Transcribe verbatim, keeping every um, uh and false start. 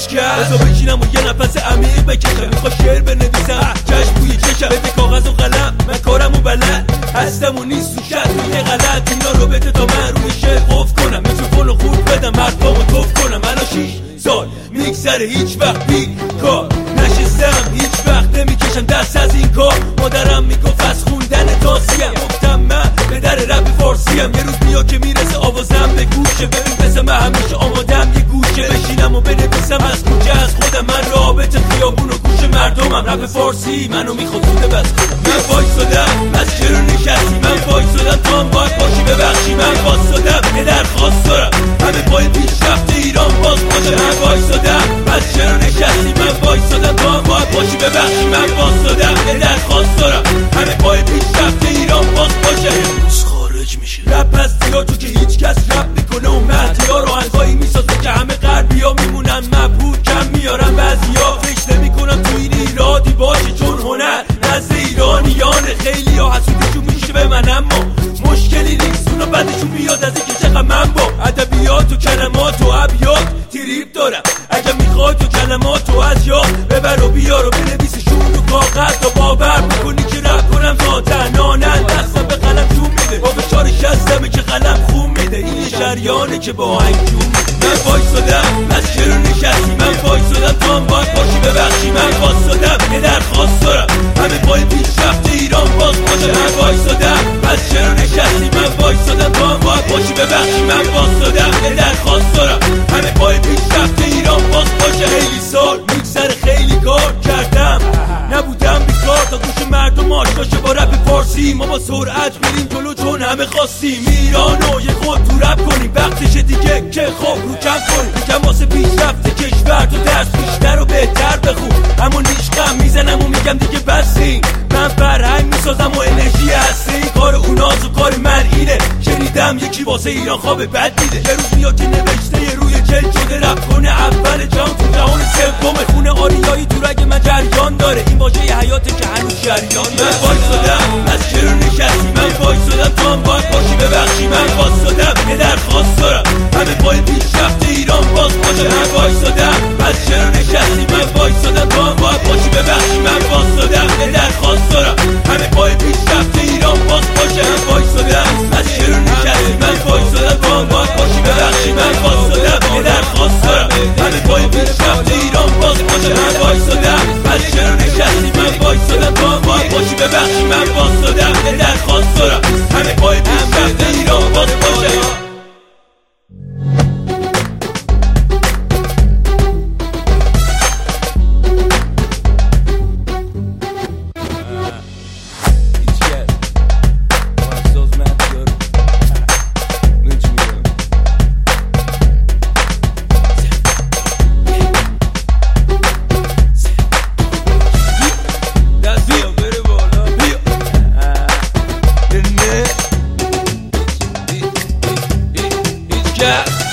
هیچ کس. بذار بشینم و یه نفس عمیق بکشم، میخوا شعر بنویسم چشم بوی چشم، بده کاغذ و قلم من کارمو بلد هستم و نیست تو شد توی غلط. اینا رو بده تا من روی شعر قف کنم، میکروفون رو خورد بدم حرفامو توف کنم. الان شیش سال میگذره هیچ وقت بیکار نشستم، هیچ وقت نمیکشم دست از این کار. مادرم میگفت از خوندن تاسیم، گفتم من به در رپ فارسیم. یه روز میاد که میرسه آوازم به گوشه، ببین پس من همیشه آمادم یه گوشه بشینم و بنویسم از کوچه از خودم. من رابط خیابون و گوش مردمم، رپ فارسی منو میخواد زوده بس کنم. من وایسادم بس چرا نشستی، من وایسادم تا هم باید باشی ببخشی. من وایسادم یه درخواست دارم همه پای پیشرفت ایران باز باشه. من وایسادم بس چرا نشستی، من وایسادم تا هم باید باشی ببخشی. من وایسادم یه درخواست دارم همه پای پیشرفت ایران باز باشه. امروز خارج میشه رپ از دیاتو که هیچ کس رپ میکنه و مهدیا رو انگاهی میسازه که همه غربیا میمونن مبهوت کم میارن. بعضیا فکر نمیکنم تو این ایرادی باشه چون هنر نزد ایرانیانه. خیلی ها حسودشون میشه به من اما مشکلی نیست، اونا بعدشون بیاد از اینکه چقدر من با ادبیات و کلمات و ابیات تریپ دارم. اگه میخوای تو کلمات و از یاد ببر و بیار و بنویسشون رو کاغذ تا باور میکنی که رپ کنم ذاتنانن. دستم به قلم جون میده با فشار شستمه که قلم خون میده. این شریانه که با هنجون میده. من وایسادم از چرا نشستی، من وایسادم تا هم باید باشی ببخشی. من وایسادم یه درخواست دارم همه پای پیشرفت ایران باز باشه. من وایسادم از چرا نشستی، من وایسادم تا هم باید باشی ببخشی. من وایسادم یه درخواست دارم همه پای پیشرفت ایران باز باشه. خیلی سال میگذره خیلی کار کردم نبودم بیکار تا گوش مردم آشناشه با رپ فارسی. ما با سرعت میریم جلو چون همه خواستیم ایرانو یه خود تو رپ کنیم. وقتشه دیگه که خوب رو کم کنیم، میگم واسه پیشرفت کشور تو درس بیشتر و بهتر بخون. اما نیشقم میزنم و میگم دیگه بسیم. من فرهنگ میسازم و انرژی هستی، کار اوناز و کار من اینه. شنیدم یکی واسه ایران خواب بد دیده، یه روز میاد که نوشته روی جلد شده رپ کنه اول جام تو جهان سوم. خونه آریایی تو رگ من جریان داره، این واژه یه حیاته که هنوز جریان داره. من وایسادم از چرا نشستی، من وایسادم تا هم باید باشی ببخشی. من وایسادم یه درخواست دارم همه پای پیشرفت ایران باز باشه. من وایسادم از چرا نشستی، من وایسادم تا هم باید باشی ببخشی. من وایسادم یه درخواست دارم همه پای پیشرفت ایران باز باشه. من وایسادم از چرا نشستی، من وایسادم تا هم باید باشی ببخشی. من وایسادم یه درخواست دارم همه پای پیشرفت ایران باز باشه. من وایسادم از چرا نشستی، من وایسادم تا هم باید باشی ببخشی. من وایسادم یه درخواست دارم همه پای پیشرفت ایران باز باشه. Yeah.